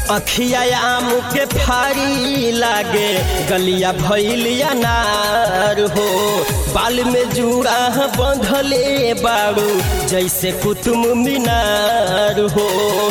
अखिया आम के फारी लागे गलिया भैलिया नार हो। बाल में जुड़ा बंधले बारू जैसे कुतुब मीनार हो।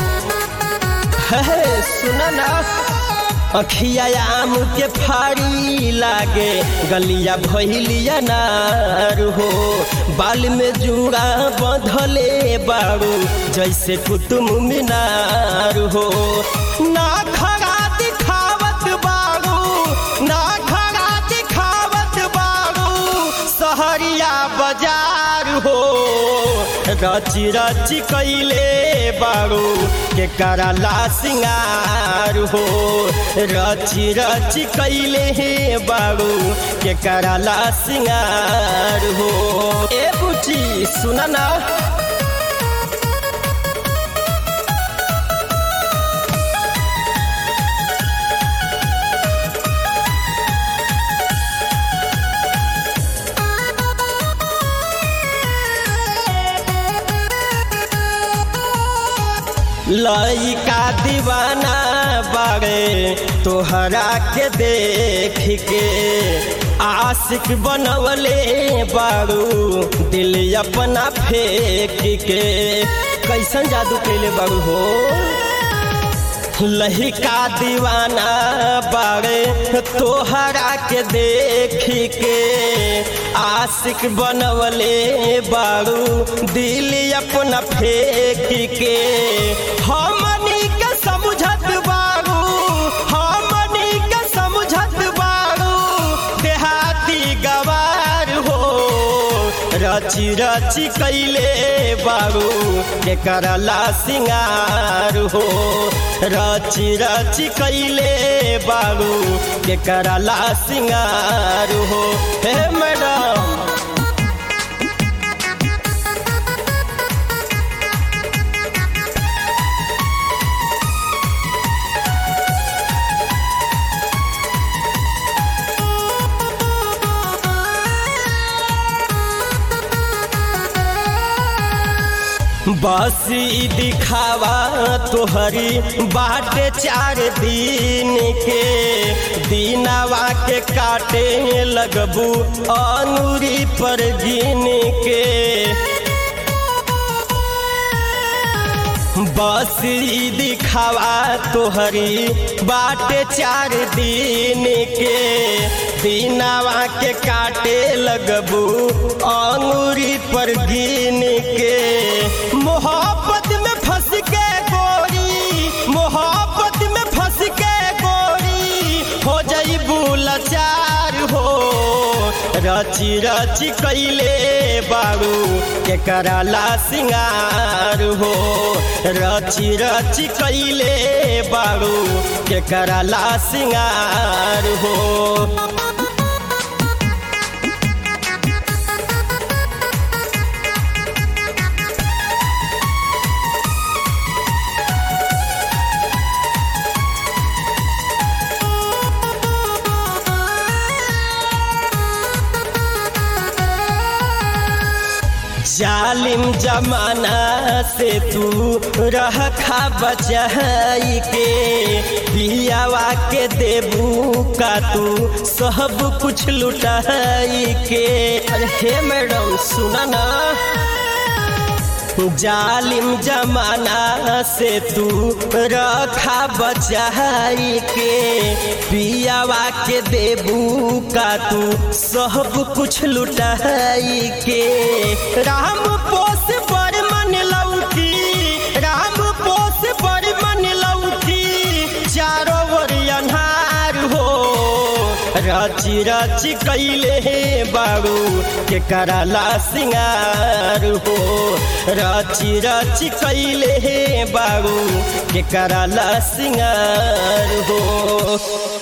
सुना ना अखिया आम के फारी लागे गलिया भैलिया नार हो। बाल में जुड़ा बंधले बारू जैसे कुतुब मीनार हो। ना खड़ा दिखावत बारू ना खड़ा दिखावत बारू सहरिया बाजार हो। रची रची कैले बारू के करला सिंगार हो। रची रची कैले बारू के करला सिंगार हो। ए बुची सुना ना लइका दीवाना बारे तोहरा के देख के आशिक बनवले बारू दिल अपना फेंक के। कैसन जादू कैले बारू हो। लइका दीवाना बारे तोहरा के देख के आशिक बनवले बारू दिल अपना फेंक के। हमनी के समझत बारू हमनी के समझत बारू देहाती गवार हो। रची रची कैले बारू के करला सिंगार हो। रची रची कैले बारू के करला सिंगार हो। हे मैडम बसी दिखावा तोहरी बाटे 4 दिन के। दिनावा के काटे लगबू अंगूरी पर गिन के। बसी दिखावा तोहरी बाटे 4 दिन के। दिनावा के काटे लगबू अंगूरी पर गिन के। मोहब्बत में फंस के गोरी मोहब्बत में फंस के गोरी हो जाइबू लाचार हो। रची रची कैले बारू के करला सिंगार हो। रची रची कैले बारू के करला सिंगार हो। जालिम जमाना से तू रखा बचाई के। बियावा के देबू का तू सब कुछ लुटाई के। अरे हे मैडम सुना ना जालिम जमाना से तू रखा बचाई के। पियावा के देबू का तू सब कुछ लुटाई के। राम पोस पर मन लौकी राम पोस पर मन लौकी चारों ओर अन्हार हो। रची रची कैले बारू के करला सिंगार हो। रची रची कैले बारू के करला सिंगार हो।